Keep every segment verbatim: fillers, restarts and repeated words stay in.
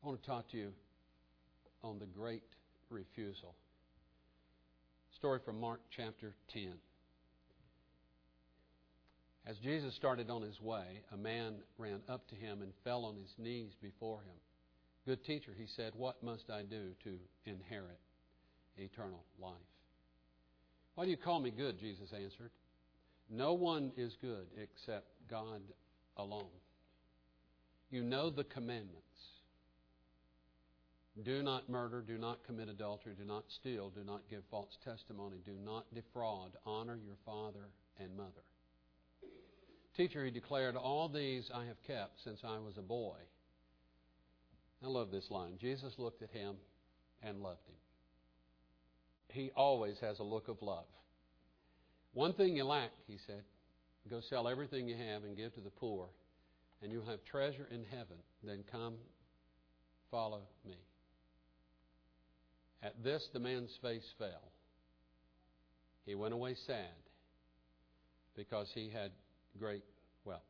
I want to talk to you on the great refusal. Story from Mark chapter ten. As Jesus started on his way, a man ran up to him and fell on his knees before him. "Good teacher," he said, "what must I do to inherit eternal life?" "Why do you call me good?" Jesus answered. "No one is good except God alone. You know the commandments. Do not murder, do not commit adultery, do not steal, do not give false testimony, do not defraud, honor your father and mother." "Teacher," he declared, "all these I have kept since I was a boy." I love this line. Jesus looked at him and loved him. He always has a look of love. "One thing you lack," he said. "Go sell everything you have and give to the poor, and you'll have treasure in heaven. Then come, follow me." At this, the man's face fell. He went away sad because he had great wealth.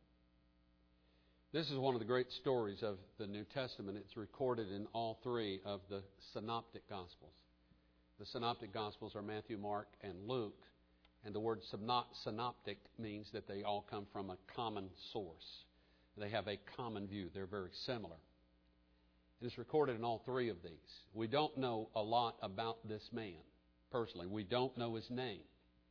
This is one of the great stories of the New Testament. It's recorded in all three of the synoptic Gospels. The synoptic Gospels are Matthew, Mark, and Luke. And the word synoptic means that they all come from a common source. They have a common view. They're very similar. And it's recorded in all three of these. We don't know a lot about this man personally. We don't know his name.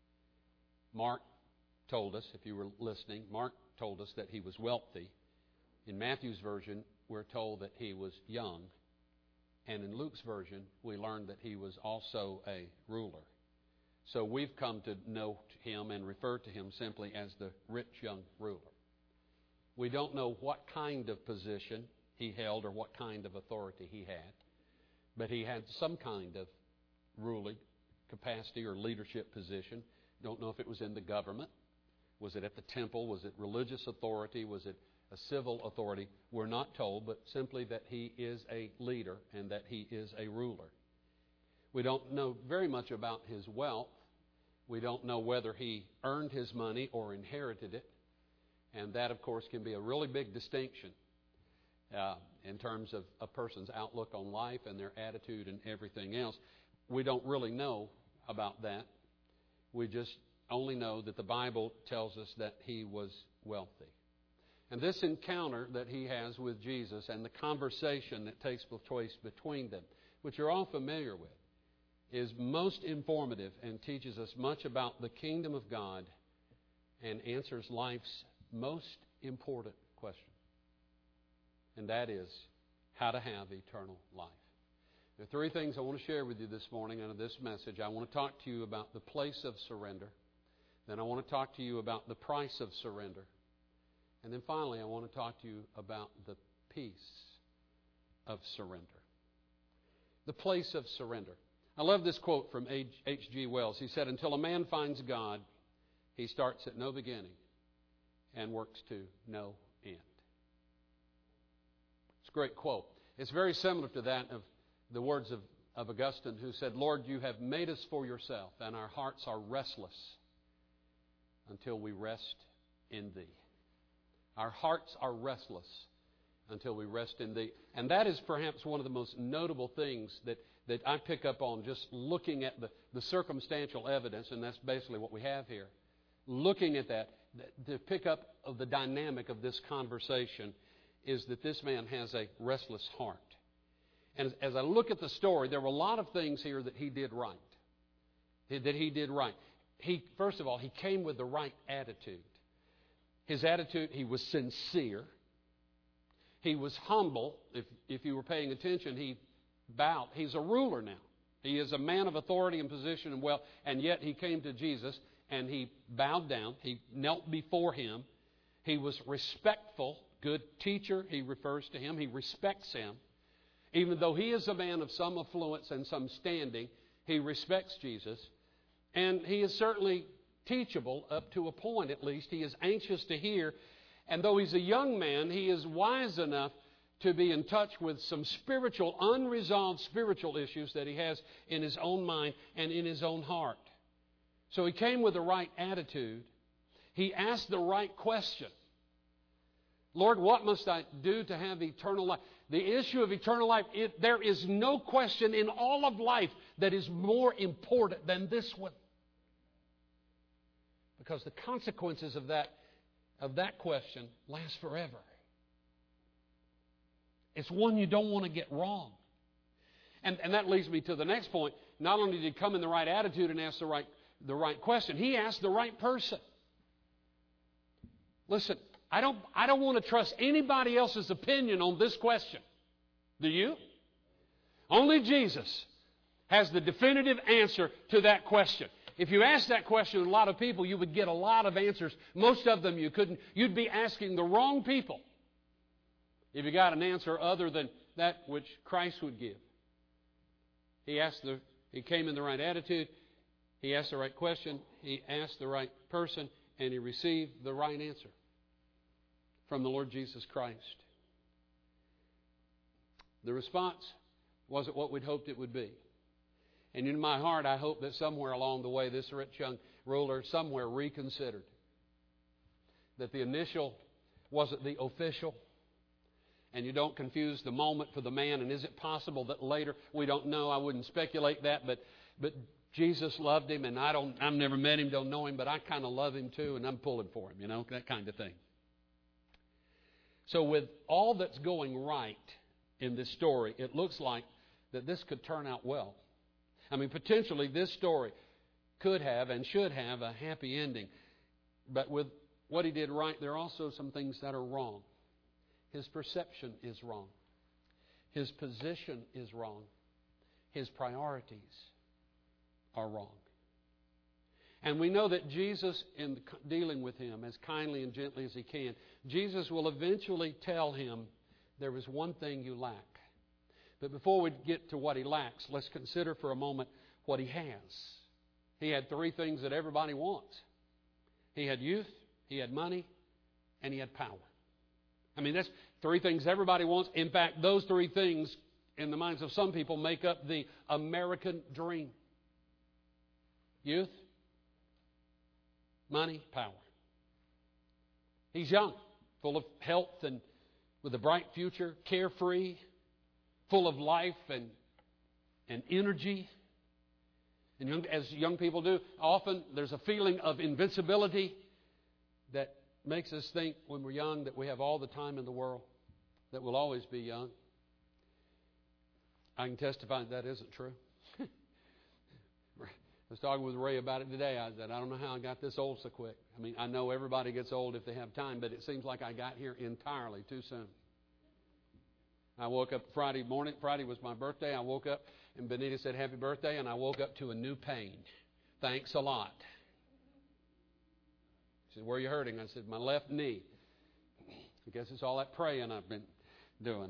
Mark told us, if you were listening, Mark told us that he was wealthy. In Matthew's version, we're told that he was young. And in Luke's version, we learned that he was also a ruler. So we've come to know him and refer to him simply as the rich young ruler. We don't know what kind of position he held or what kind of authority he had, but he had some kind of ruling capacity or leadership position. Don't know if it was in the government. Was it at the temple? Was it religious authority? Was it a civil authority? We're not told, but simply that he is a leader and that he is a ruler. We don't know very much about his wealth. We don't know whether he earned his money or inherited it. And that, of course, can be a really big distinction uh, in terms of a person's outlook on life and their attitude and everything else. We don't really know about that. We just only know that the Bible tells us that he was wealthy. And this encounter that he has with Jesus and the conversation that takes place between them, which you're all familiar with, is most informative and teaches us much about the kingdom of God and answers life's most important question. And that is how to have eternal life. There are three things I want to share with you this morning out of this message. I want to talk to you about the place of surrender. Then I want to talk to you about the price of surrender. And then finally, I want to talk to you about the peace of surrender. The place of surrender. I love this quote from H G Wells. He said, "Until a man finds God, he starts at no beginning and works to no end." It's a great quote. It's very similar to that of the words of, of Augustine, who said, "Lord, you have made us for yourself, and our hearts are restless until we rest in Thee." Our hearts are restless until we rest in Thee. And that is perhaps one of the most notable things that, that I pick up on just looking at the, the circumstantial evidence, and that's basically what we have here. Looking at that, to pick up of the dynamic of this conversation is that this man has a restless heart. And as I look at the story, there were a lot of things here that he did right. That he did right. He, first of all, he came with the right attitude. His attitude, he was sincere. He was humble. If, if you were paying attention, he bowed. He's a ruler now. He is a man of authority and position and wealth. And yet he came to Jesus and he bowed down. He knelt before him. He was respectful. Good teacher, he refers to him. He respects him. Even though he is a man of some affluence and some standing, he respects Jesus. And he is certainly teachable up to a point, at least. He is anxious to hear. And though he's a young man, he is wise enough to be in touch with some spiritual, unresolved spiritual issues that he has in his own mind and in his own heart. So he came with the right attitude. He asked the right question. Lord, what must I do to have eternal life? The issue of eternal life, it, there is no question in all of life that is more important than this one. Because the consequences of that, of that question last forever. It's one you don't want to get wrong. And, and that leads me to the next point. Not only did he come in the right attitude and ask the right, the right question, he asked the right person. Listen, I don't, I don't want to trust anybody else's opinion on this question. Do you? Only Jesus has the definitive answer to that question. If you ask that question to a lot of people, you would get a lot of answers. Most of them you couldn't. You'd be asking the wrong people if you got an answer other than that which Christ would give. He asked the, he came in the right attitude. He asked the right question. He asked the right person, and he received the right answer from the Lord Jesus Christ. The response wasn't what we'd hoped it would be. And in my heart, I hope that somewhere along the way, this rich young ruler somewhere reconsidered that the initial wasn't the official. And you don't confuse the moment for the man. And is it possible that later, we don't know, I wouldn't speculate that, but but Jesus loved him, and I don't, I've never met him, don't know him, but I kind of love him too, and I'm pulling for him, you know, that kind of thing. So with all that's going right in this story, it looks like that this could turn out well. I mean, potentially this story could have and should have a happy ending. But with what he did right, there are also some things that are wrong. His perception is wrong. His position is wrong. His priorities are wrong. And we know that Jesus, in dealing with him as kindly and gently as he can, Jesus will eventually tell him, there is one thing you lack. But before we get to what he lacks, let's consider for a moment what he has. He had three things that everybody wants. He had youth, he had money, and he had power. I mean, that's three things everybody wants. In fact, those three things, in the minds of some people, make up the American dream. Youth, money, power. He's young, full of health and with a bright future, carefree, full of life and, and energy. And young, as young people do, often there's a feeling of invincibility that makes us think when we're young that we have all the time in the world, that we'll always be young. I can testify that that isn't true. I was talking with Ray about it today. I said, I don't know how I got this old so quick. I mean, I know everybody gets old if they have time, but it seems like I got here entirely too soon. I woke up Friday morning. Friday was my birthday. I woke up and Benita said, happy birthday, and I woke up to a new pain. Thanks a lot. She said, where are you hurting? I said, my left knee. I guess it's all that praying I've been doing.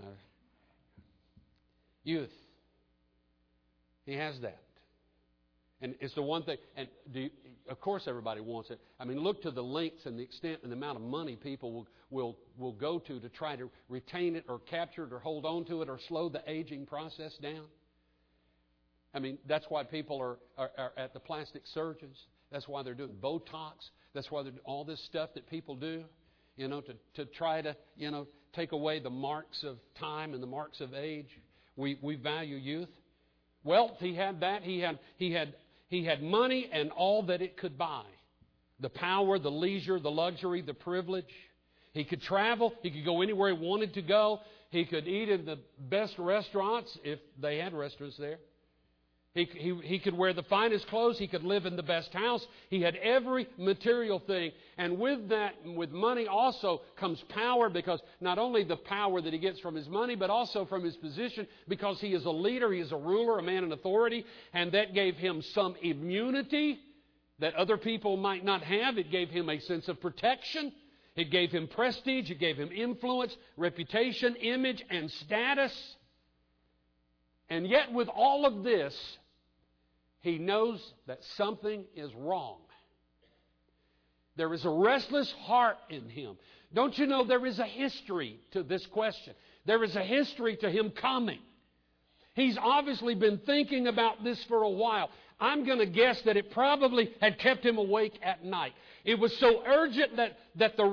Youth. He has that. And it's the one thing, and do you, of course everybody wants it. I mean, look to the lengths and the extent and the amount of money people will, will, will go to to try to retain it or capture it or hold on to it or slow the aging process down. I mean, that's why people are, are, are at the plastic surgeons. That's why they're doing Botox. That's why they're doing all this stuff that people do, you know, to, to try to, you know, take away the marks of time and the marks of age. We, we value youth. Wealth, he had that. He had, he had, He had money and all that it could buy. The power, the leisure, the luxury, the privilege. He could travel. He could go anywhere he wanted to go. He could eat in the best restaurants if they had restaurants there. He, he, he could wear the finest clothes. He could live in the best house. He had every material thing. And with that, with money also comes power, because not only the power that he gets from his money, but also from his position, because he is a leader, he is a ruler, a man in authority, and that gave him some immunity that other people might not have. It gave him a sense of protection. It gave him prestige. It gave him influence, reputation, image, and status. And yet with all of this, he knows that something is wrong. There is a restless heart in him. Don't you know there is a history to this question? There is a history to him coming. He's obviously been thinking about this for a while. I'm going to guess that it probably had kept him awake at night. It was so urgent that, that the,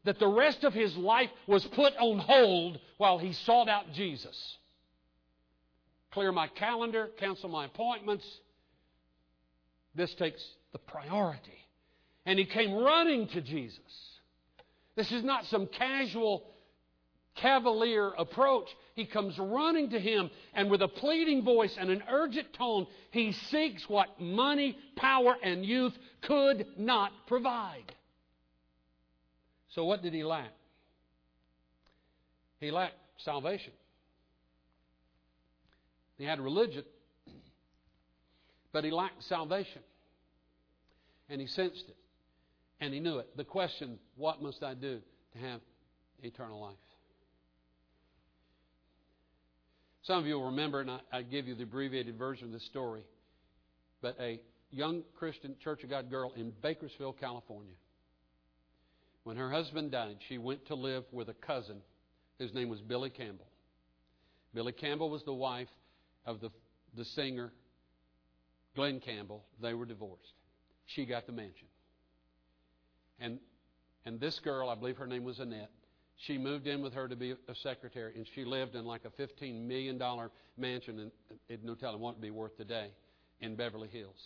that the rest of his life was put on hold while he sought out Jesus. Clear my calendar, cancel my appointments. This takes the priority. And he came running to Jesus. This is not some casual, cavalier approach. He comes running to Him, and with a pleading voice and an urgent tone, he seeks what money, power, and youth could not provide. So what did he lack? He lacked salvation. He had religion, but he lacked salvation. And he sensed it. And he knew it. The question, what must I do to have eternal life? Some of you will remember, and I, I give you the abbreviated version of this story, but a young Christian Church of God girl in Bakersfield, California, when her husband died, she went to live with a cousin whose name was Billy Campbell. Billy Campbell was the wife of the, the singer Glenn Campbell. They were divorced. She got the mansion. And and this girl, I believe her name was Annette, she moved in with her to be a secretary, and she lived in like a fifteen million dollars mansion, and it, no telling what it would be worth today, in Beverly Hills.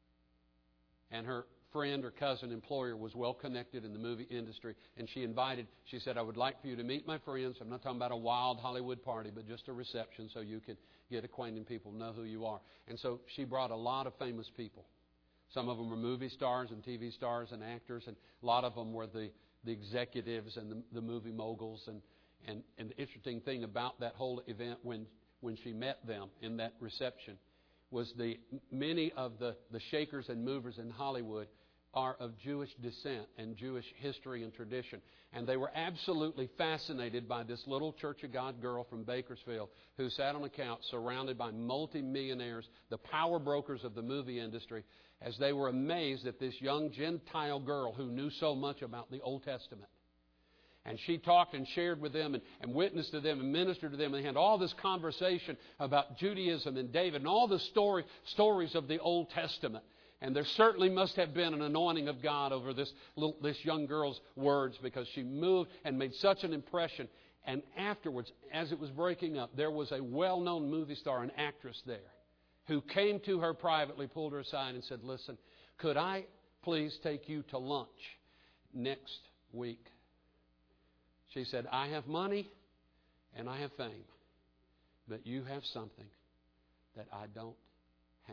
And her friend or cousin employer was well connected in the movie industry, and she invited, she said, I would like for you to meet my friends. I'm not talking about a wild Hollywood party, but just a reception so you could get acquainted and people know who you are. And so she brought a lot of famous people. Some of them were movie stars and T V stars and actors, and a lot of them were the, the executives and the, the movie moguls. And, and, and the interesting thing about that whole event when, when she met them in that reception was the many of the, the shakers and movers in Hollywood are of Jewish descent and Jewish history and tradition. And they were absolutely fascinated by this little Church of God girl from Bakersfield who sat on a couch surrounded by multimillionaires, the power brokers of the movie industry, as they were amazed at this young Gentile girl who knew so much about the Old Testament. And she talked and shared with them and, and witnessed to them and ministered to them. And they had all this conversation about Judaism and David and all the story, stories of the Old Testament. And there certainly must have been an anointing of God over this little, this young girl's words, because she moved and made such an impression. And afterwards, as it was breaking up, there was a well-known movie star, an actress there, who came to her privately, pulled her aside and said, listen, could I please take you to lunch next week? She said, I have money and I have fame, but you have something that I don't have.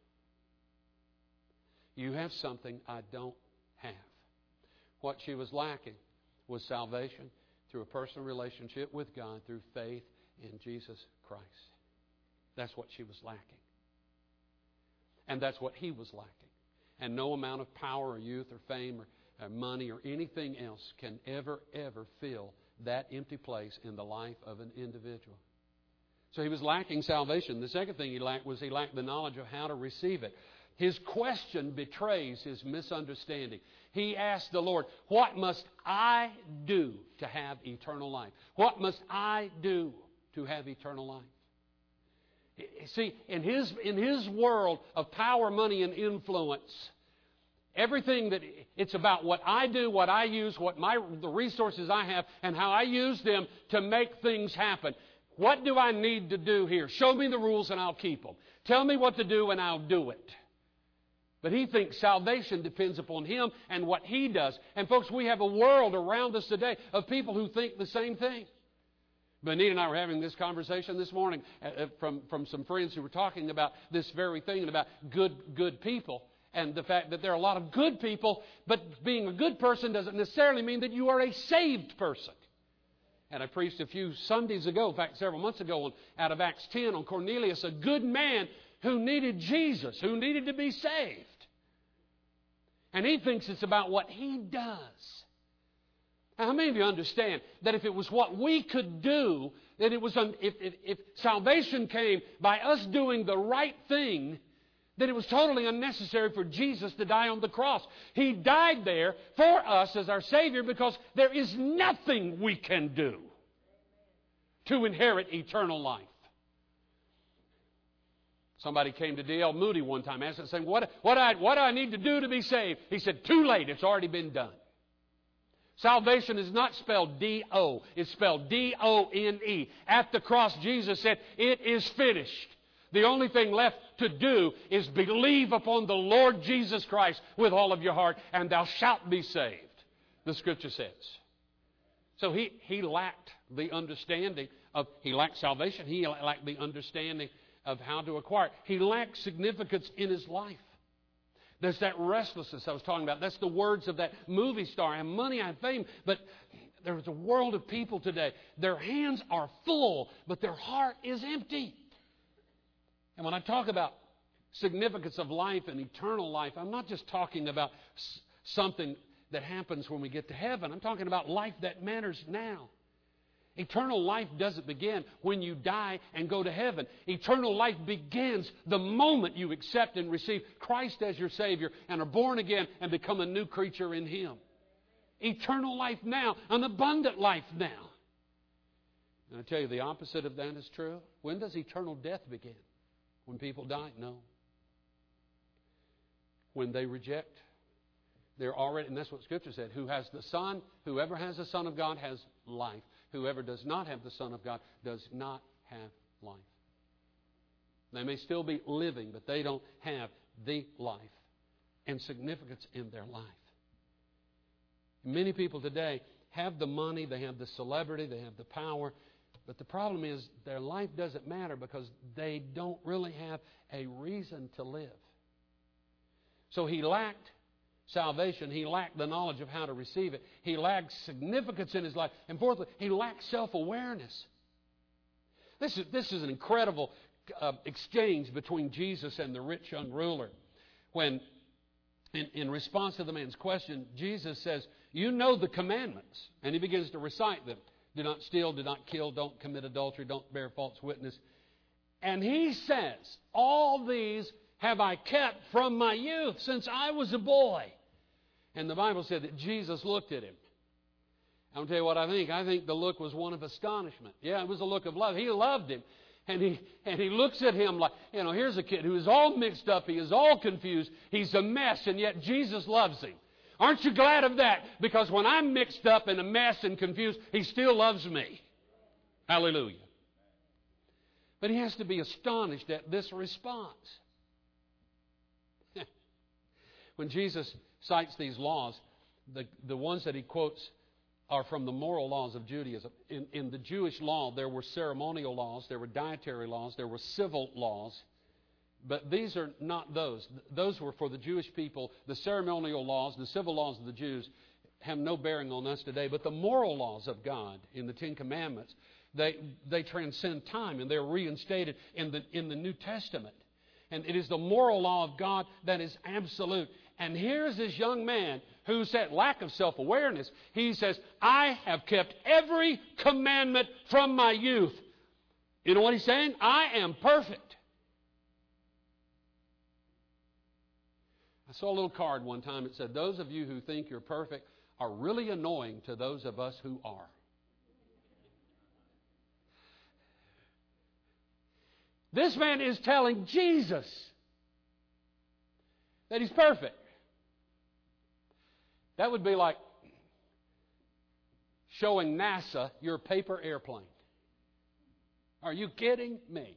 You have something I don't have. What she was lacking was salvation through a personal relationship with God through faith in Jesus Christ. That's what she was lacking. And that's what he was lacking. And no amount of power or youth or fame or, or money or anything else can ever, ever fill that empty place in the life of an individual. So he was lacking salvation. The second thing he lacked was he lacked the knowledge of how to receive it. His question betrays his misunderstanding. He asked the Lord, what must I do to have eternal life? What must I do to have eternal life? See, in his, in his world of power, money, and influence, everything that it's about what I do, what I use, what my the resources I have, and how I use them to make things happen. What do I need to do here? Show me the rules and I'll keep them. Tell me what to do and I'll do it. But he thinks salvation depends upon him and what he does. And folks, we have a world around us today of people who think the same thing. Benita and I were having this conversation this morning uh, from, from some friends who were talking about this very thing and about good, good people. And the fact that there are a lot of good people, but being a good person doesn't necessarily mean that you are a saved person. And I preached a few Sundays ago, in fact several months ago, on, out of Acts ten on Cornelius, a good man who needed Jesus, who needed to be saved. And he thinks it's about what he does. Now, how many of you understand that if it was what we could do, that it was un- if, if, if salvation came by us doing the right thing, then it was totally unnecessary for Jesus to die on the cross. He died there for us as our Savior because there is nothing we can do to inherit eternal life. Somebody came to D L Moody one time, asked him, saying, what, what, I, what do I need to do to be saved? He said, too late. It's already been done. Salvation is not spelled D O. It's spelled D O N E. At the cross, Jesus said, it is finished. The only thing left to do is believe upon the Lord Jesus Christ with all of your heart, and thou shalt be saved, the Scripture says. So he, he lacked the understanding of, he lacked salvation. He lacked the understanding of how to acquire it. He lacked significance in his life. There's that restlessness I was talking about. That's the words of that movie star. I have money, I have fame. But there's a world of people today. Their hands are full, but their heart is empty. And when I talk about significance of life and eternal life, I'm not just talking about something that happens when we get to heaven. I'm talking about life that matters now. Eternal life doesn't begin when you die and go to heaven. Eternal life begins the moment you accept and receive Christ as your Savior and are born again and become a new creature in Him. Eternal life now, an abundant life now. And I tell you, the opposite of that is true. When does eternal death begin? When people die? No. When they reject. They're already, and that's what Scripture said, who has the Son, whoever has the Son of God has life. Whoever does not have the Son of God does not have life. They may still be living, but they don't have the life and significance in their life. Many people today have the money, they have the celebrity, they have the power, but the problem is their life doesn't matter because they don't really have a reason to live. So he lacked salvation. He lacked the knowledge of how to receive it. He lacked significance in his life. And fourthly, he lacked self-awareness. This is, this is an incredible uh, exchange between Jesus and the rich young ruler. When, in, in response to the man's question, Jesus says, you know the commandments. And he begins to recite them. Do not steal, do not kill, don't commit adultery, don't bear false witness. And he says, all these have I kept from my youth, since I was a boy. And the Bible said that Jesus looked at him. I'm going to tell you what I think. I think the look was one of astonishment. Yeah, it was a look of love. He loved him. And he, and he looks at him like, you know, here's a kid who is all mixed up. He is all confused. He's a mess, and yet Jesus loves him. Aren't you glad of that? Because when I'm mixed up and a mess and confused, He still loves me. Hallelujah. But he has to be astonished at this response. When Jesus cites these laws, the, the ones that he quotes are from the moral laws of Judaism. In, in the Jewish law, there were ceremonial laws, there were dietary laws, there were civil laws. But these are not those. Those were for the Jewish people. The ceremonial laws, the civil laws of the Jews have no bearing on us today. But the moral laws of God in the Ten Commandments, they, they transcend time, and they're reinstated in the, in the New Testament. And it is the moral law of God that is absolute. And here's this young man who said, lack of self-awareness. He says, I have kept every commandment from my youth. You know what he's saying? I am perfect. I saw a little card one time that said, those of you who think you're perfect are really annoying to those of us who are. This man is telling Jesus that he's perfect. That would be like showing NASA your paper airplane. Are you kidding me?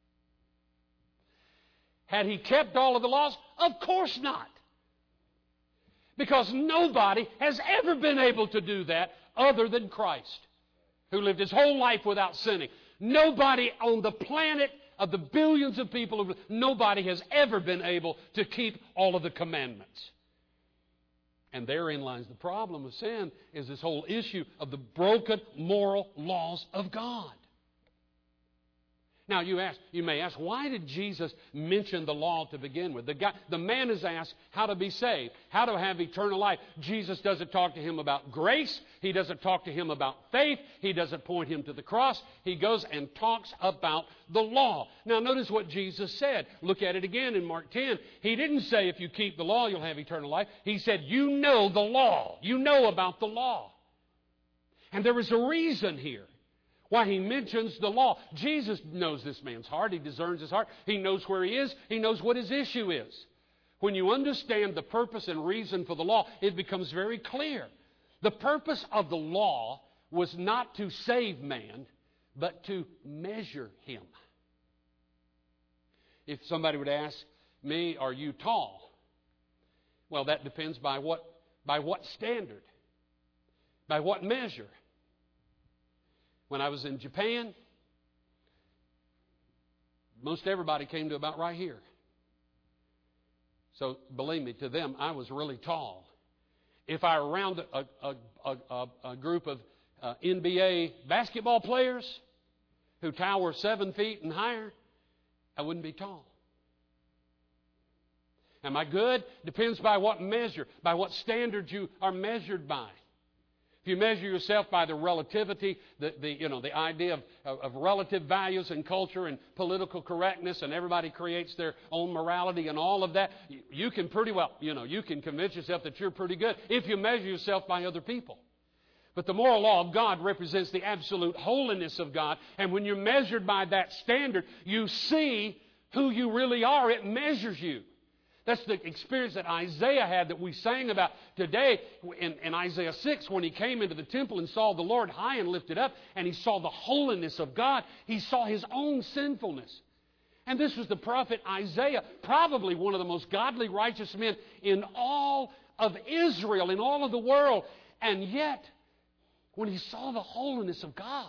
Had he kept all of the laws? Of course not. Because nobody has ever been able to do that other than Christ, who lived his whole life without sinning. Nobody on the planet of the billions of people, nobody has ever been able to keep all of the commandments. And therein lies the problem of sin, is this whole issue of the broken moral laws of God. Now, you ask, you may ask, why did Jesus mention the law to begin with? The guy, the man is asked how to be saved, how to have eternal life. Jesus doesn't talk to him about grace. He doesn't talk to him about faith. He doesn't point him to the cross. He goes and talks about the law. Now, notice what Jesus said. Look at it again in Mark ten. He didn't say if you keep the law, you'll have eternal life. He said, you know the law. You know about the law. And there is a reason here why he mentions the law. Jesus knows this man's heart. He discerns his heart. He knows where he is. He knows what his issue is. When you understand the purpose and reason for the law, it becomes very clear The purpose of the law was not to save man, but to measure him. If somebody would ask me, are you tall? Well, that depends by what, by what standard, by what measure. When I was in Japan, most everybody came to about right here. So, believe me, to them, I was really tall. If I were around a, a, a, a, a group of uh, N B A basketball players who tower seven feet and higher, I wouldn't be tall. Am I good? Depends by what measure, by what standard you are measured by. If you measure yourself by the relativity, the, the you know the idea of, of, of relative values and culture and political correctness, and everybody creates their own morality and all of that, you, you can pretty well, you know, you can convince yourself that you're pretty good if you measure yourself by other people. But the moral law of God represents the absolute holiness of God, and when you're measured by that standard, you see who you really are. It measures you. That's the experience that Isaiah had that we sang about today in, in Isaiah six, when he came into the temple and saw the Lord high and lifted up, and he saw the holiness of God. He saw his own sinfulness. And this was the prophet Isaiah, probably one of the most godly, righteous men in all of Israel, in all of the world. And yet, when he saw the holiness of God,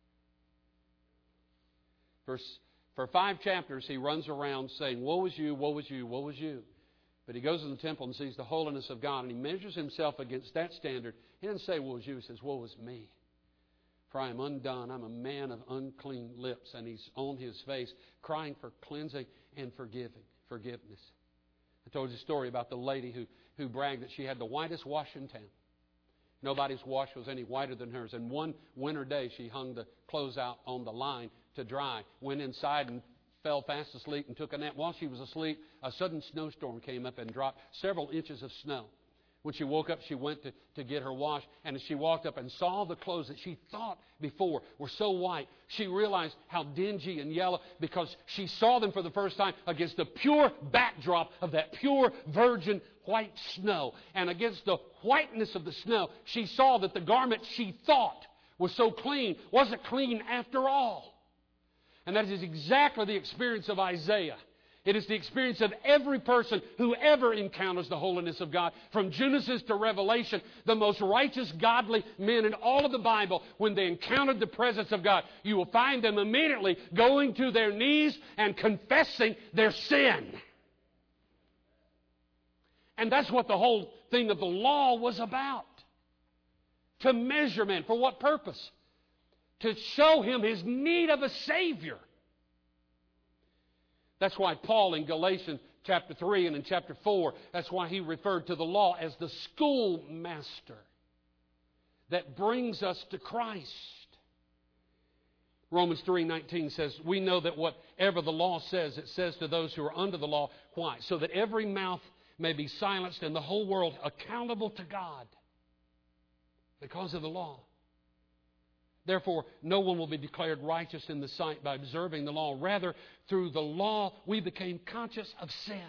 verse For five chapters, he runs around saying, woe is you, woe is you, woe is you. But he goes in the temple and sees the holiness of God, and he measures himself against that standard. He doesn't say, woe is you. He says, woe is me. For I am undone. I'm a man of unclean lips. And he's on his face crying for cleansing and forgiving, forgiveness. I told you a story about the lady who, who bragged that she had the whitest wash in town. Nobody's wash was any whiter than hers. And one winter day, she hung the clothes out on the line to dry, went inside and fell fast asleep and took a nap. While she was asleep, a sudden snowstorm came up and dropped several inches of snow. When she woke up, she went to, to get her wash, and as she walked up and saw the clothes that she thought before were so white, she realized how dingy and yellow, because she saw them for the first time against the pure backdrop of that pure virgin white snow. And against the whiteness of the snow, she saw that the garment she thought was so clean wasn't clean after all. And that is exactly the experience of Isaiah. It is the experience of every person who ever encounters the holiness of God. From Genesis to Revelation, the most righteous, godly men in all of the Bible, when they encountered the presence of God, you will find them immediately going to their knees and confessing their sin. And that's what the whole thing of the law was about. To measure man. For what purpose? To show him his need of a Savior. That's why Paul in Galatians chapter three and in chapter four, that's why he referred to the law as the schoolmaster that brings us to Christ. Romans three nineteen says, we know that whatever the law says, it says to those who are under the law. Why? So that every mouth may be silenced and the whole world accountable to God because of the law. Therefore, no one will be declared righteous in the sight by observing the law. Rather, through the law, we became conscious of sin.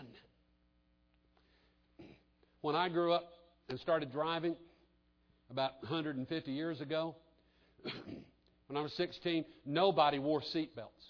When I grew up and started driving about one hundred fifty years ago, when I was sixteen, nobody wore seat belts.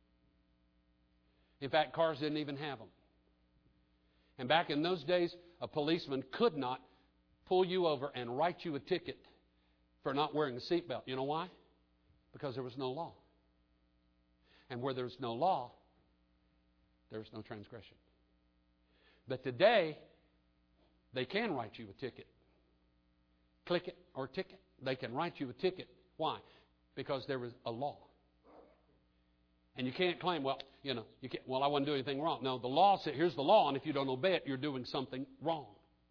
In fact, cars didn't even have them. And back in those days, a policeman could not pull you over and write you a ticket for not wearing a seat belt. You know why? Because there was no law. And where there's no law, there's no transgression. But today, they can write you a ticket. Click it or ticket. They can write you a ticket. Why? Because there was a law. And you can't claim, well, you know, you can't, well, I wasn't doing anything wrong. No, the law said, here's the law, and if you don't obey it, you're doing something wrong.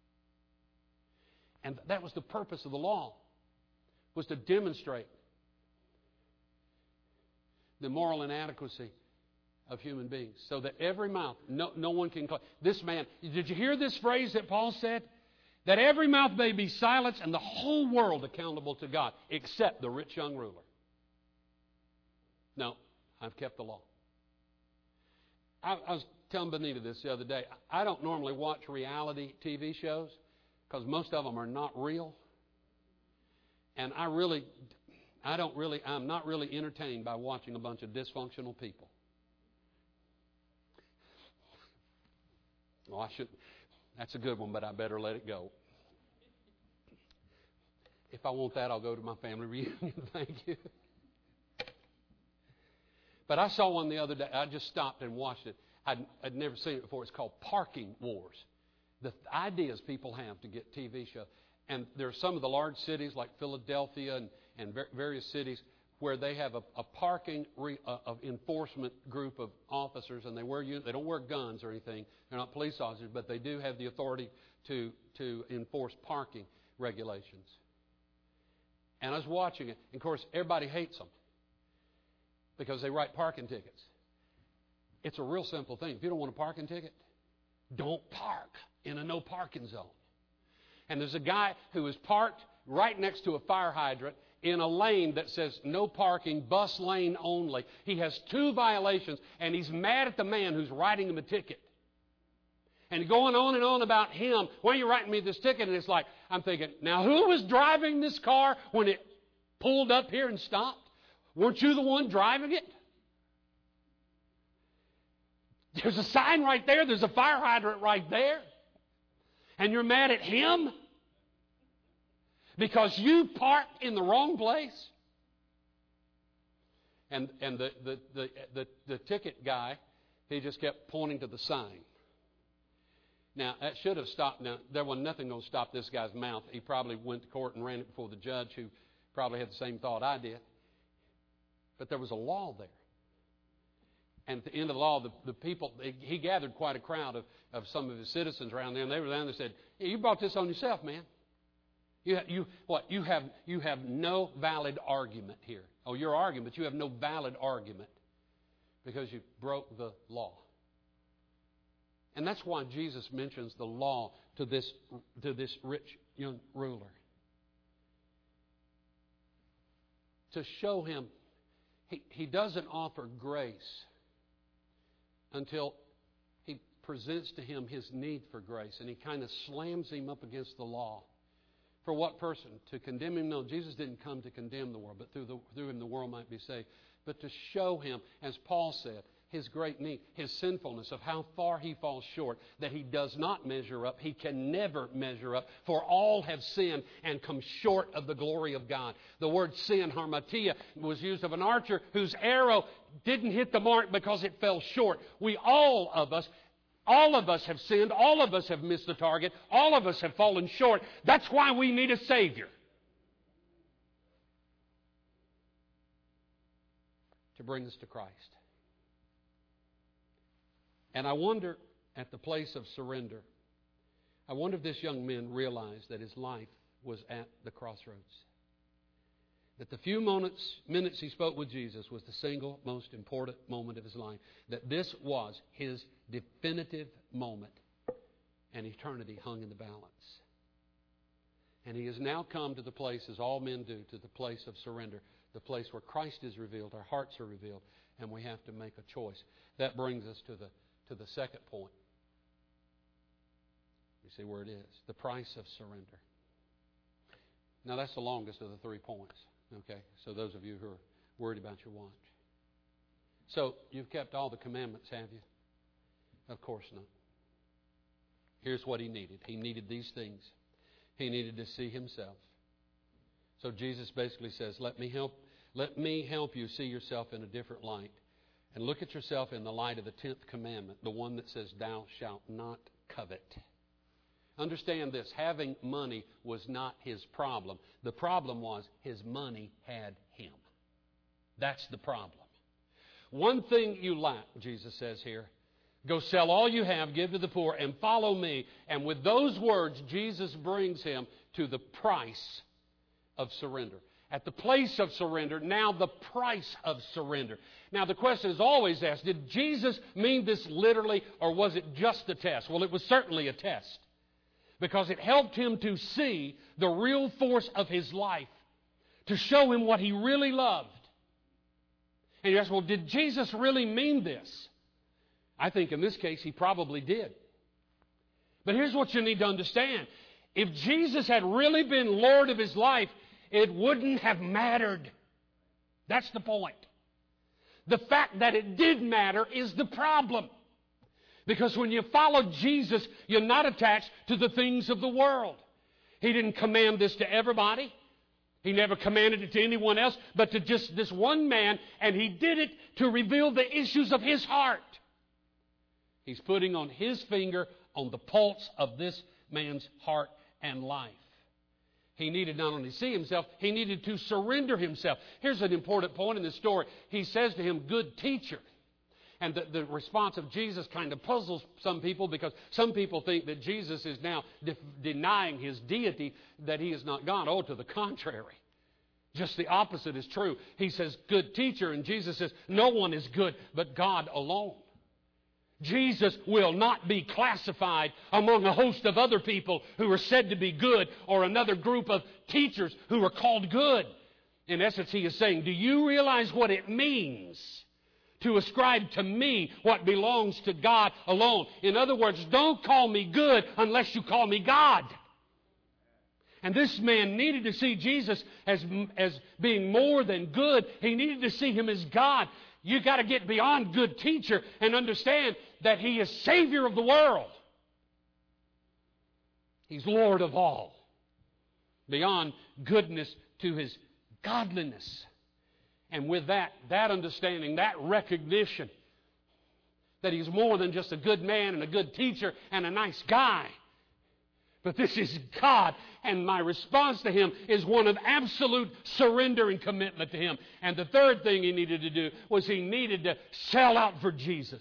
And that was the purpose of the law, was to demonstrate the moral inadequacy of human beings, so that every mouth, no, no one can claim. This man, did you hear this phrase that Paul said? That every mouth may be silenced and the whole world accountable to God, except the rich young ruler. No, I've kept the law. I, I was telling Benita this the other day. I don't normally watch reality T V shows because most of them are not real. And I really, I don't really, I'm not really entertained by watching a bunch of dysfunctional people. Well, I should, that's a good one, but I better let it go. If I want that, I'll go to my family reunion. Thank you. But I saw one the other day. I just stopped and watched it. I'd, I'd never seen it before. It's called Parking Wars. The ideas people have to get T V shows. And there are some of the large cities like Philadelphia and, and various cities where they have a, a parking re, uh, of enforcement group of officers, and they wear they don't wear guns or anything. They're not police officers, but they do have the authority to to enforce parking regulations. And I was watching it. And of course, everybody hates them because they write parking tickets. It's a real simple thing. If you don't want a parking ticket, don't park in a no parking zone. And there's a guy who is parked right next to a fire hydrant in a lane that says no parking, bus lane only. He has two violations, and he's mad at the man who's writing him a ticket. And going on and on about him. Why are you writing me this ticket? And it's like, I'm thinking, now who was driving this car when it pulled up here and stopped? Weren't you the one driving it? There's a sign right there. There's a fire hydrant right there. And you're mad at him? Because you parked in the wrong place? And and the, the, the, the, the ticket guy, he just kept pointing to the sign. Now, that should have stopped. Now, there was nothing going to stop this guy's mouth. He probably went to court and ran it before the judge, who probably had the same thought I did. But there was a law there. And at the end of the law, the, the people, he gathered quite a crowd of, of some of his citizens around there, and they were there and they said, hey, you brought this on yourself, man. You, you, what, you have, you have no valid argument here. Oh, you're arguing, but you have no valid argument because you broke the law. And that's why Jesus mentions the law to this, to this rich young ruler. To show him, he, he doesn't offer grace until he presents to him his need for grace. And he kind of slams him up against the law. For what person? To condemn him? No, Jesus didn't come to condemn the world, but through, the, through him the world might be saved. But to show him, as Paul said, his great need, his sinfulness, of how far he falls short, that he does not measure up. He can never measure up, for all have sinned and come short of the glory of God. The word sin, harmatia, was used of an archer whose arrow didn't hit the mark because it fell short. We, all of us, all of us have sinned. All of us have missed the target. All of us have fallen short. That's why we need a Savior. To bring us to Christ. And I wonder, at the place of surrender, I wonder if this young man realized that his life was at the crossroads. That the few moments, minutes he spoke with Jesus was the single most important moment of his life. That this was his definitive moment. And eternity hung in the balance. And he has now come to the place, as all men do, to the place of surrender. The place where Christ is revealed, our hearts are revealed, and we have to make a choice. That brings us to the to the second point. You see where it is. The price of surrender. Now that's the longest of the three points. Okay, so those of you who are worried about your watch. So you've kept all the commandments, have you? Of course not. Here's what he needed. He needed these things. He needed to see himself. So Jesus basically says, let me help, let me help you see yourself in a different light. And look at yourself in the light of the tenth commandment, the one that says, thou shalt not covet. Understand this, having money was not his problem. The problem was his money had him. That's the problem. One thing you lack, Jesus says here, go sell all you have, give to the poor, and follow me. And with those words, Jesus brings him to the price of surrender. At the place of surrender, now the price of surrender. Now the question is always asked, did Jesus mean this literally, or was it just a test? Well, it was certainly a test. Because it helped him to see the real force of his life. To show him what he really loved. And you ask, well, did Jesus really mean this? I think in this case he probably did. But here's what you need to understand. If Jesus had really been Lord of his life, it wouldn't have mattered. That's the point. The fact that it did matter is the problem. Because when you follow Jesus, you're not attached to the things of the world. He didn't command this to everybody. He never commanded it to anyone else, but to just this one man, and He did it to reveal the issues of his heart. He's putting on His finger on the pulse of this man's heart and life. He needed not only see himself, he needed to surrender himself. Here's an important point in this story. He says to him, "Good teacher." And the, the response of Jesus kind of puzzles some people, because some people think that Jesus is now de- denying His deity, that He is not God. Oh, to the contrary. Just the opposite is true. He says, "Good teacher," and Jesus says, "No one is good but God alone." Jesus will not be classified among a host of other people who are said to be good, or another group of teachers who are called good. In essence, He is saying, do you realize what it means to ascribe to me what belongs to God alone? In other words, don't call me good unless you call me God. And this man needed to see Jesus as, as being more than good. He needed to see Him as God. You've got to get beyond good teacher and understand that He is Savior of the world. He's Lord of all. Beyond goodness to His godliness. And with that, that understanding, that recognition that He's more than just a good man and a good teacher and a nice guy. But this is God, and my response to Him is one of absolute surrender and commitment to Him. And the third thing he needed to do was he needed to sell out for Jesus.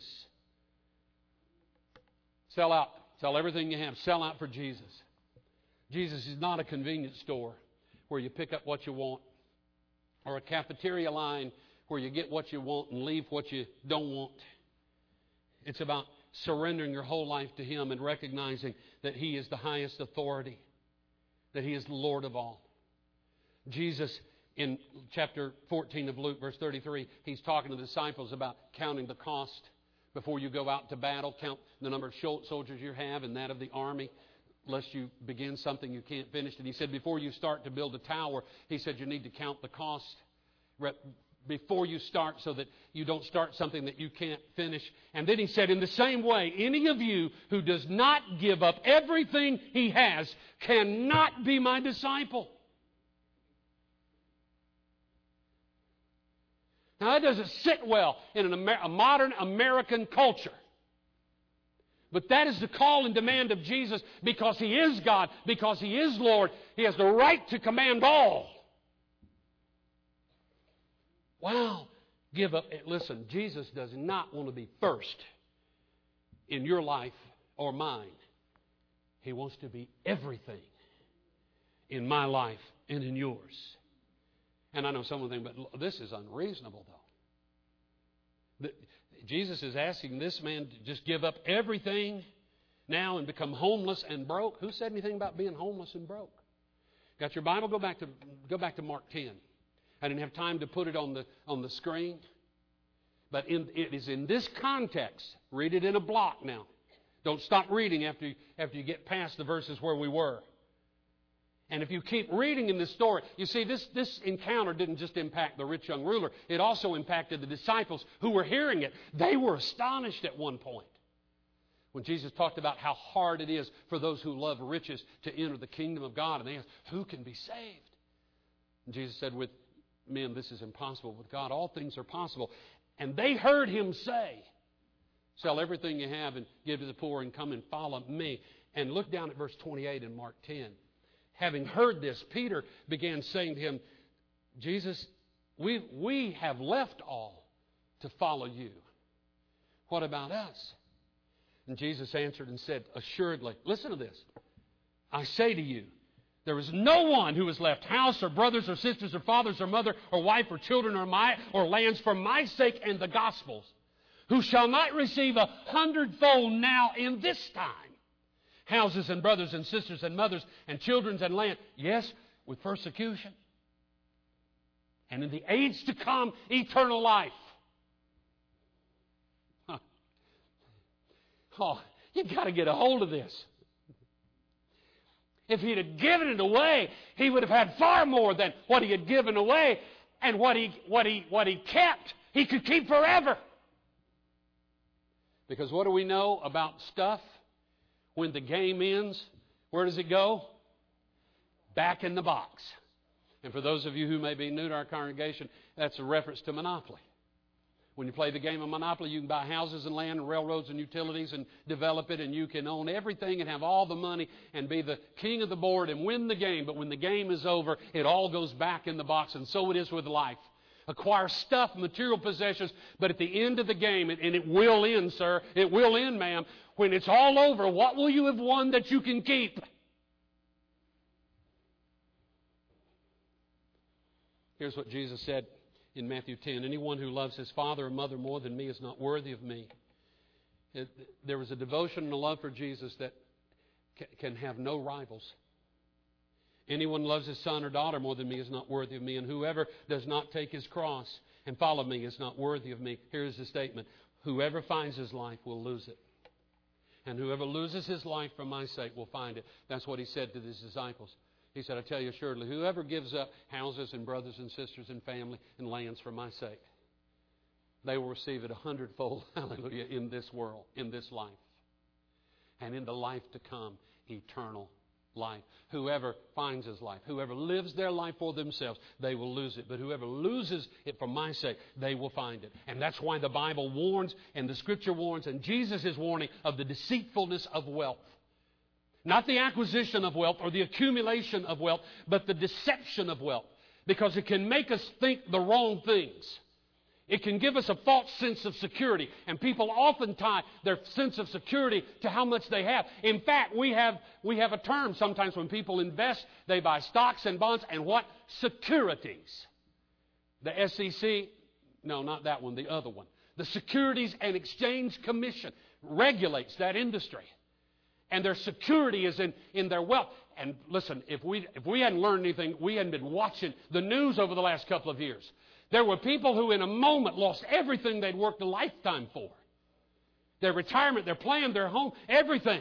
Sell out. Sell everything you have. Sell out for Jesus. Jesus is not a convenience store where you pick up what you want, or a cafeteria line where you get what you want and leave what you don't want. It's about surrendering your whole life to Him and recognizing that He is the highest authority, that He is the Lord of all. Jesus, in chapter fourteen of Luke, verse thirty-three, He's talking to the disciples about counting the cost. Before you go out to battle, count the number of soldiers you have and that of the army, lest you begin something you can't finish. And He said, before you start to build a tower, He said you need to count the cost before you start, so that you don't start something that you can't finish. And then He said, in the same way, any of you who does not give up everything he has cannot be my disciple. Now, that doesn't sit well in an Amer- a modern American culture. But that is the call and demand of Jesus, because He is God, because He is Lord. He has the right to command all. Wow. Give up. Listen, Jesus does not want to be first in your life or mine. He wants to be everything in my life and in yours. And I know someone think, but this is unreasonable, though. The, Jesus is asking this man to just give up everything now and become homeless and broke. Who said anything about being homeless and broke? Got your Bible? Go back to go back to Mark ten. I didn't have time to put it on the on the screen. But in, it is in this context. Read it in a block now. Don't stop reading after, after you get past the verses where we were. And if you keep reading in this story, you see, this, this encounter didn't just impact the rich young ruler. It also impacted the disciples who were hearing it. They were astonished at one point when Jesus talked about how hard it is for those who love riches to enter the kingdom of God. And they asked, who can be saved? And Jesus said, with men, this is impossible. With God, all things are possible. And they heard Him say, sell everything you have and give to the poor and come and follow me. And look down at verse twenty-eight in Mark ten. Having heard this, Peter began saying to Him, Jesus, we, we have left all to follow you. What about us? And Jesus answered and said, assuredly, listen to this. I say to you, there is no one who has left house or brothers or sisters or fathers or mother or wife or children or my or lands for my sake and the gospel's, who shall not receive a hundredfold now in this time houses and brothers and sisters and mothers and children and land, yes, with persecution, and in the age to come, eternal life. Huh. Oh, you've got to get a hold of this. If he'd have given it away, he would have had far more than what he had given away. And what he, what he, what he kept, he could keep forever. Because what do we know about stuff? When the game ends, where does it go? Back in the box. And for those of you who may be new to our congregation, that's a reference to Monopoly. When you play the game of Monopoly, you can buy houses and land and railroads and utilities and develop it, and you can own everything and have all the money and be the king of the board and win the game. But when the game is over, it all goes back in the box, and so it is with life. Acquire stuff, material possessions, but at the end of the game, and it will end, sir, it will end, ma'am, when it's all over, what will you have won that you can keep? Here's what Jesus said in Matthew ten. Anyone who loves his father or mother more than me is not worthy of me. It, there was a devotion and a love for Jesus that ca- can have no rivals. Anyone who loves his son or daughter more than me is not worthy of me. And whoever does not take his cross and follow me is not worthy of me. Here's the statement. Whoever finds his life will lose it. And whoever loses his life for my sake will find it. That's what he said to his disciples. He said, I tell you assuredly, whoever gives up houses and brothers and sisters and family and lands for my sake, they will receive it a hundredfold, hallelujah, in this world, in this life. And in the life to come, eternal life. Whoever finds his life, whoever lives their life for themselves, they will lose it. But whoever loses it for my sake, they will find it. And that's why the Bible warns, and the Scripture warns, and Jesus is warning of the deceitfulness of wealth. Not the acquisition of wealth or the accumulation of wealth, but the deception of wealth. Because it can make us think the wrong things. It can give us a false sense of security. And people often tie their sense of security to how much they have. In fact, we have, we have a term sometimes when people invest, they buy stocks and bonds and what? Securities. The S E C, no, not that one, the other one. The Securities and Exchange Commission regulates that industry. And their security is in, in their wealth. And listen, if we, if we hadn't learned anything, we hadn't been watching the news over the last couple of years. There were people who in a moment lost everything they'd worked a lifetime for. Their retirement, their plan, their home, everything.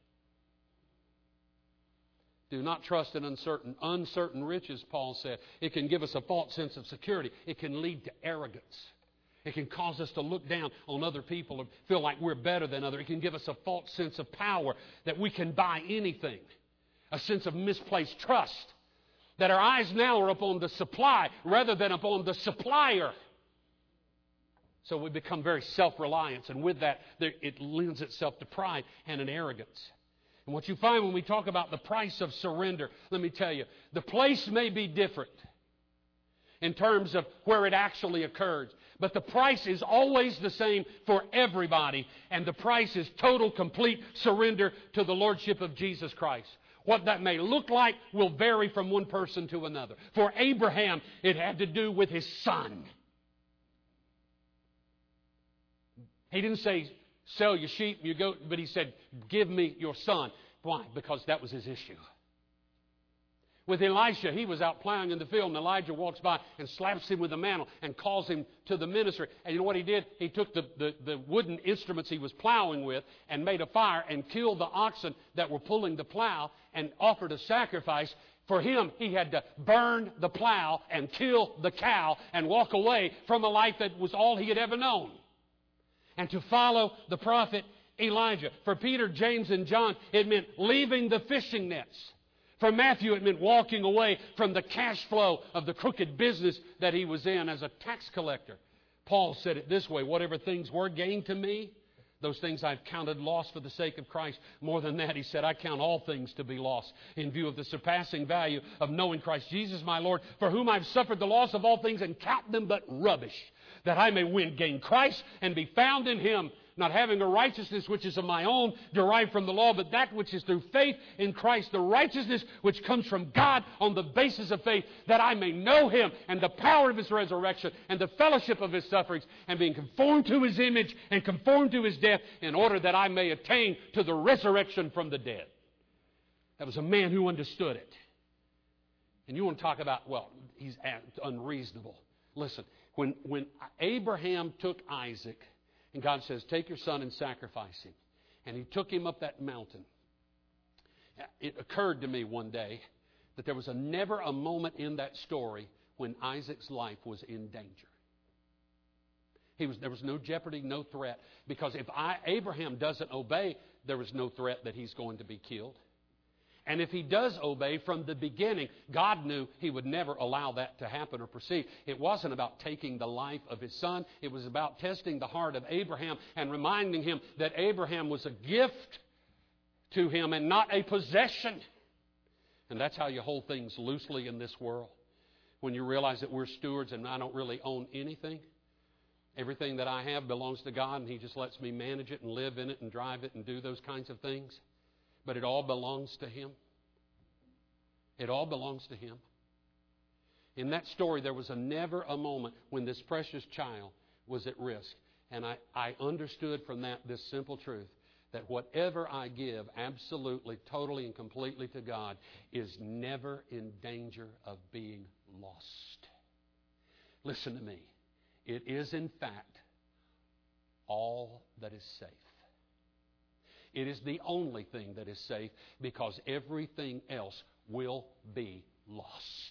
Do not trust in uncertain, uncertain riches, Paul said. It can give us a false sense of security. It can lead to arrogance. It can cause us to look down on other people and feel like we're better than others. It can give us a false sense of power that we can buy anything. A sense of misplaced trust. That our eyes now are upon the supply rather than upon the supplier. So we become very self-reliant. And with that, it lends itself to pride and an arrogance. And what you find when we talk about the price of surrender, let me tell you, the place may be different in terms of where it actually occurs. But the price is always the same for everybody. And the price is total, complete surrender to the Lordship of Jesus Christ. What that may look like will vary from one person to another. For Abraham, it had to do with his son. He didn't say, sell your sheep, you goat, but he said, give me your son. Why? Because that was his issue. With Elisha, he was out plowing in the field, and Elijah walks by and slaps him with a mantle and calls him to the ministry. And you know what he did? He took the, the, the wooden instruments he was plowing with and made a fire and killed the oxen that were pulling the plow and offered a sacrifice. For him, he had to burn the plow and kill the cow and walk away from a life that was all he had ever known. And to follow the prophet Elijah. For Peter, James, and John, it meant leaving the fishing nets. For Matthew, it meant walking away from the cash flow of the crooked business that he was in as a tax collector. Paul said it this way, whatever things were gained to me, those things I've counted loss for the sake of Christ. More than that, he said, I count all things to be lost in view of the surpassing value of knowing Christ Jesus my Lord, for whom I've suffered the loss of all things and count them but rubbish, that I may win, gain Christ and be found in Him, not having a righteousness which is of my own, derived from the law, but that which is through faith in Christ, the righteousness which comes from God on the basis of faith, that I may know Him and the power of His resurrection and the fellowship of His sufferings, and being conformed to His image and conformed to His death, in order that I may attain to the resurrection from the dead. That was a man who understood it. And you want to talk about, well, he's unreasonable. Listen, when, when Abraham took Isaac, and God says, take your son and sacrifice him. And he took him up that mountain. it occurred to me one day that there was a, never a moment in that story when Isaac's life was in danger. He was, there was no jeopardy, no threat. Because if I, Abraham doesn't obey, there was no threat that he's going to be killed. And if he does obey from the beginning, God knew He would never allow that to happen or proceed. It wasn't about taking the life of his son. It was about testing the heart of Abraham and reminding him that Abraham was a gift to him and not a possession. And that's how you hold things loosely in this world. When you realize that we're stewards and I don't really own anything. Everything that I have belongs to God, and He just lets me manage it and live in it and drive it and do those kinds of things. But it all belongs to Him. It all belongs to Him. In that story, there was a never a moment when this precious child was at risk. And I, I understood from that this simple truth, that whatever I give absolutely, totally, and completely to God is never in danger of being lost. Listen to me. It is, in fact, all that is safe. It is the only thing that is safe because everything else will be lost.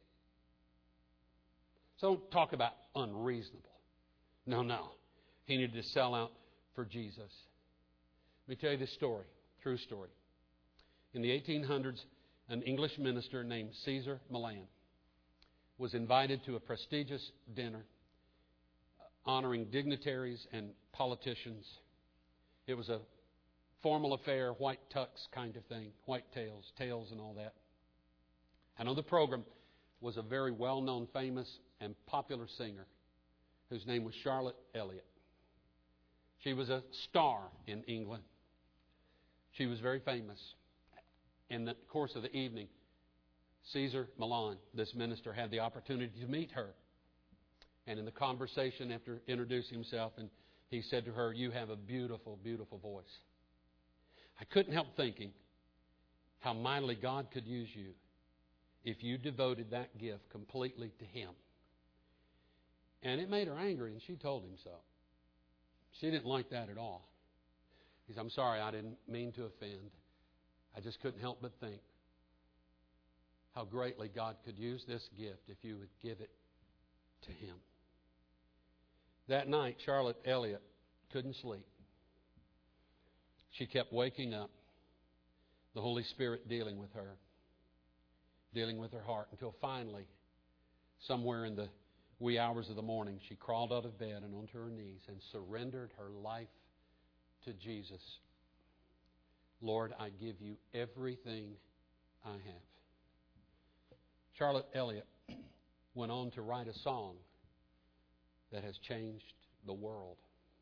So don't talk about unreasonable. No, no. He needed to sell out for Jesus. Let me tell you this story, true story. In the eighteen hundreds, an English minister named Caesar Milan was invited to a prestigious dinner honoring dignitaries and politicians. It was a formal affair, white tux kind of thing, white tails, tails and all that. And on the program was a very well-known, famous, and popular singer whose name was Charlotte Elliott. She was a star in England. She was very famous. In the course of the evening, Caesar Milan, this minister, had the opportunity to meet her. And in the conversation, after introducing himself, and he said to her, "You have a beautiful, beautiful voice." I couldn't help thinking how mightily God could use you if you devoted that gift completely to Him. And it made her angry, and she told him so. She didn't like that at all. He said, "I'm sorry, I didn't mean to offend. I just couldn't help but think how greatly God could use this gift if you would give it to Him." That night, Charlotte Elliott couldn't sleep. She kept waking up, the Holy Spirit dealing with her, dealing with her heart, until finally, somewhere in the wee hours of the morning, she crawled out of bed and onto her knees and surrendered her life to Jesus. "Lord, I give you everything I have." Charlotte Elliott went on to write a song that has changed the world.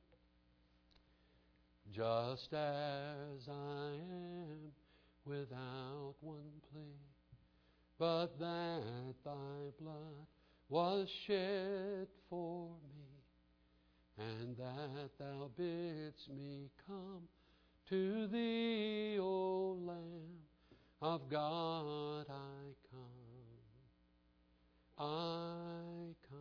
Just as I am without one plea, but that thy blood was shed for me, and that thou bidst me come to thee, O Lamb of God, I come, I come.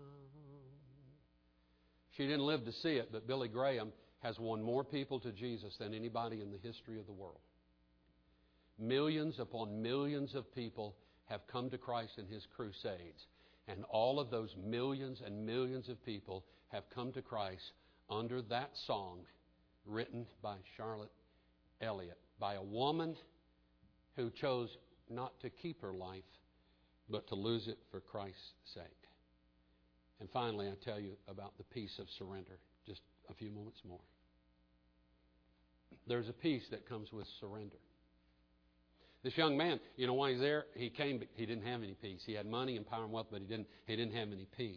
She didn't live to see it, but Billy Graham has won more people to Jesus than anybody in the history of the world. Millions upon millions of people have come to Christ in his crusades. And all of those millions and millions of people have come to Christ under that song written by Charlotte Elliott, by a woman who chose not to keep her life, but to lose it for Christ's sake. And finally, I tell you about the peace of surrender. Just a few moments more. There's a peace that comes with surrender. This young man, you know why he's there? He came, but he didn't have any peace. He had money and power and wealth, but he didn't, he didn't have any peace.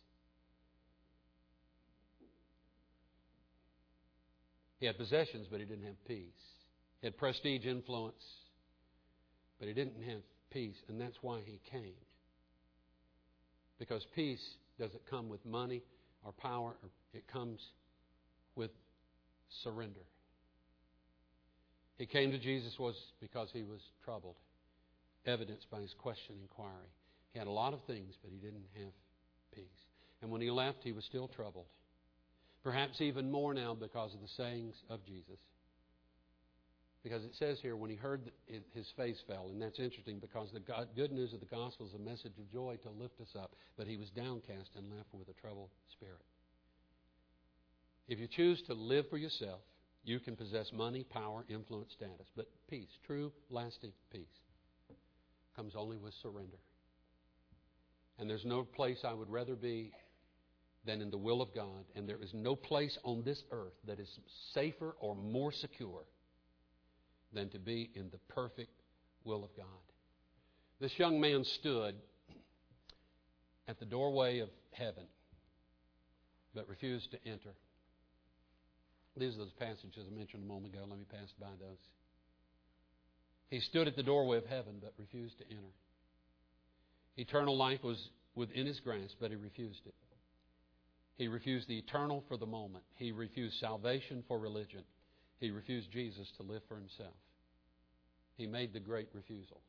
He had possessions, but he didn't have peace. He had prestige, influence, but he didn't have peace, and that's why he came. Because peace doesn't come with money or power. It comes with surrender. He came to Jesus was because he was troubled, evidenced by his question and inquiry. He had a lot of things, but he didn't have peace. And when he left, he was still troubled. Perhaps even more now because of the sayings of Jesus. Because it says here, when he heard, it, his face fell. And that's interesting because the God, good news of the gospel is a message of joy to lift us up. But he was downcast and left with a troubled spirit. If you choose to live for yourself, you can possess money, power, influence, status. But peace, true, lasting peace, comes only with surrender. And there's no place I would rather be than in the will of God. And there is no place on this earth that is safer or more secure than to be in the perfect will of God. This young man stood at the doorway of heaven, but refused to enter. These are those passages I mentioned a moment ago. Let me pass by those. He stood at the doorway of heaven, but refused to enter. Eternal life was within his grasp, but he refused it. He refused the eternal for the moment. He refused salvation for religion. He refused Jesus to live for himself. He made the great refusal.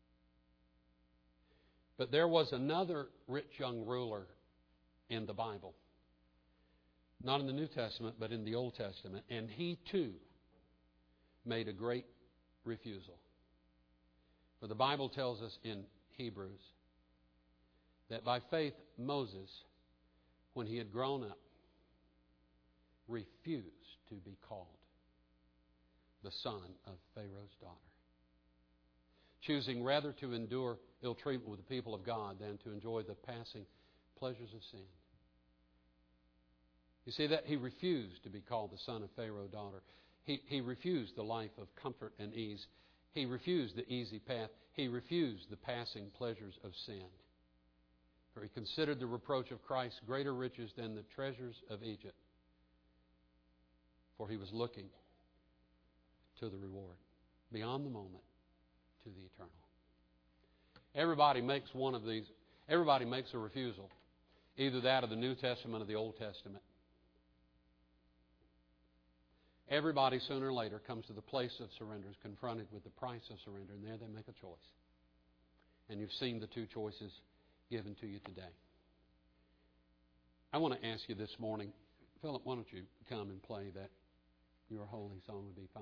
But there was another rich young ruler in the Bible. Not in the New Testament, but in the Old Testament. And he too made a great refusal. For the Bible tells us in Hebrews that by faith Moses, when he had grown up, refused to be called the son of Pharaoh's daughter, choosing rather to endure ill treatment with the people of God than to enjoy the passing pleasures of sin. You see that he refused to be called the son of Pharaoh's daughter. He, he refused the life of comfort and ease. He refused the easy path. He refused the passing pleasures of sin. For he considered the reproach of Christ greater riches than the treasures of Egypt. For he was looking to the reward, beyond the moment, to the eternal. Everybody makes one of these. Everybody makes a refusal, either that of the New Testament or the Old Testament. Everybody sooner or later comes to the place of surrender, is confronted with the price of surrender, and there they make a choice. And you've seen the two choices given to you today. I want to ask you this morning, Philip, why don't you come and play that Your Holy Song would be fine.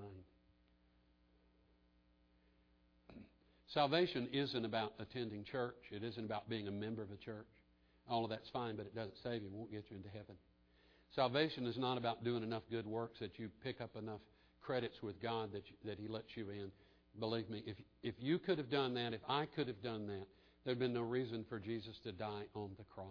Salvation isn't about attending church. It isn't about being a member of a church. All of that's fine, but it doesn't save you. It won't get you into heaven. Salvation is not about doing enough good works that you pick up enough credits with God that you, that He lets you in. Believe me, if if you could have done that, if I could have done that, there'd been no reason for Jesus to die on the cross.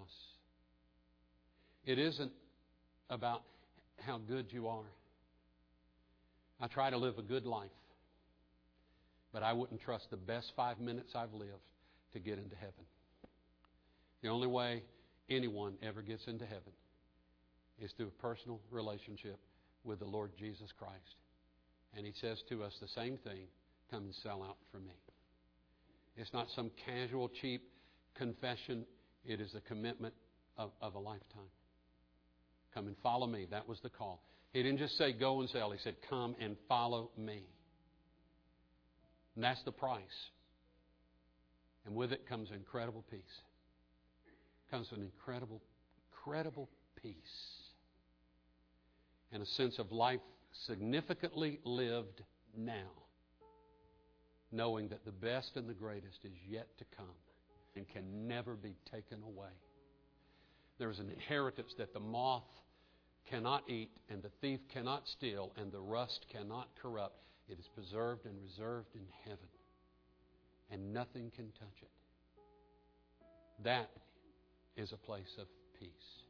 It isn't about how good you are. I try to live a good life, but I wouldn't trust the best five minutes I've lived to get into heaven. The only way anyone ever gets into heaven is through a personal relationship with the Lord Jesus Christ. And He says to us the same thing, come and sell out for me. It's not some casual, cheap confession. It is a commitment of, of a lifetime. Come and follow me. That was the call. He didn't just say go and sell. He said come and follow me. And that's the price. And with it comes incredible peace. Comes an incredible, incredible peace. And a sense of life significantly lived now. Knowing that the best and the greatest is yet to come and can never be taken away. There is an inheritance that the moth cannot eat and the thief cannot steal and the rust cannot corrupt. It is preserved and reserved in heaven. And nothing can touch it. That is a place of peace.